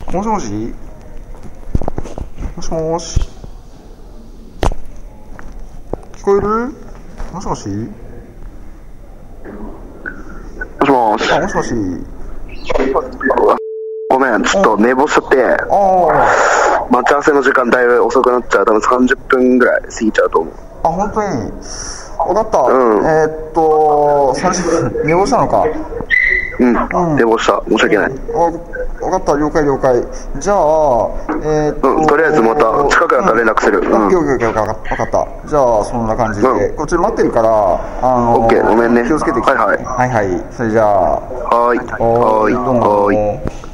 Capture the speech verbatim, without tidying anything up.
もしもしもしもし聞こえる？もしもしもしもし。 あ、もしもし。 ごめん、ちょっと寝坊しちゃって、待ち合わせの時間だいぶ遅くなっちゃう。多分さんじゅっぷんぐらい過ぎちゃうと思う。 あ、本当に。分かった。 うん、 えー、っとさんじゅっぷん寝坊したのか。 うん、うん、寝坊した。申し訳ない。 分かった、了解了解。じゃあ、えー、っと、 うん、とりあえずまた近くなったら連絡する。うん、 オッケーオッケー、分かった。じゃあそんな感じで、うん、こっち待ってるから、あのー、 オッケー、ごめんね。 気をつけてきて。 はいはい。 はいはい。それじゃあ。 はい。 はい。どうも。